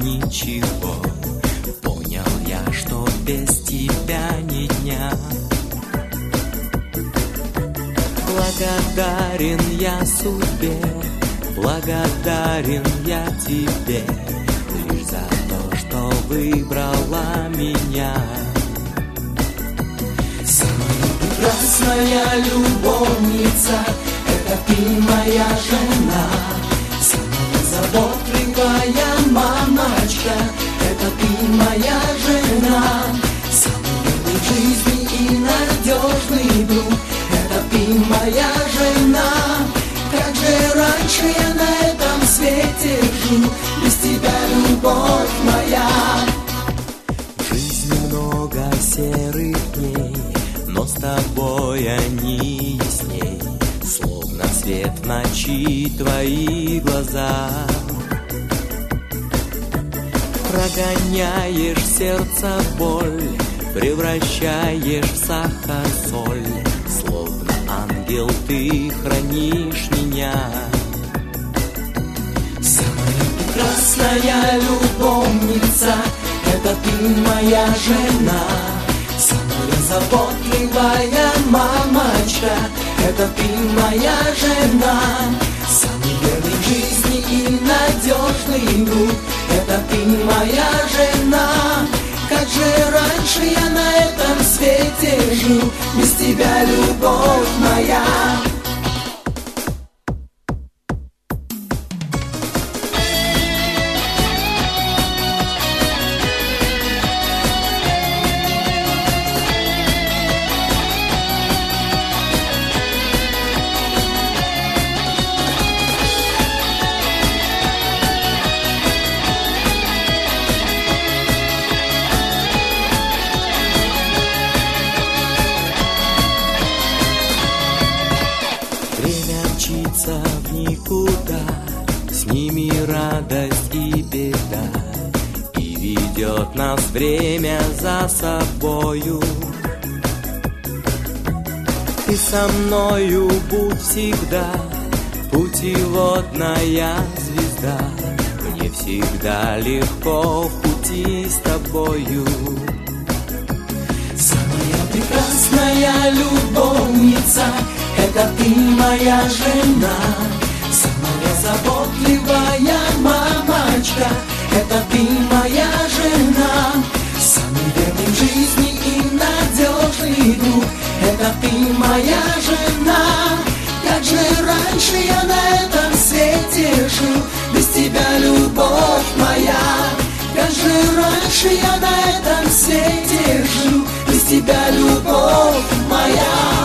ничего. Понял я, что без тебя ни дня. Благодарен я судьбе, благодарен я тебе, лишь за то, что выбрала меня. Самая прекрасная любовница — это ты, моя жена. Самая заботливая мамочка — это ты, моя жена. Самый верный в жизни и надежный друг — это ты, моя жена. Как же раньше я на этом свете жил без тебя, любовь моя. В жизни много серых дней, но с тобой они ясней, словно свет в ночи твои глаза. Прогоняешь сердце боль, превращаешь в сахар соль, словно ангел ты хранишь меня. Самая прекрасная любовница — это ты, моя жена. Самая заботливая мамочка — это ты, моя жена. Самый верный в жизни и надежный друг — это ты, моя жена. Как же раньше я на этом свете жил без тебя, любовь моя. Мчится в никуда, с ними радость и беда, и ведет нас время за собою. Ты со мною будь всегда, путеводная звезда. Мне всегда легко в пути с тобою. Самая прекрасная любовница — это ты, моя жена. Самая заботливая мамочка — это ты, моя жена. Самый верный в жизни и надежный друг — это ты, моя жена. Как же раньше я на этом свете жил без тебя, любовь моя. Как же раньше я на этом свете жил без тебя, любовь моя.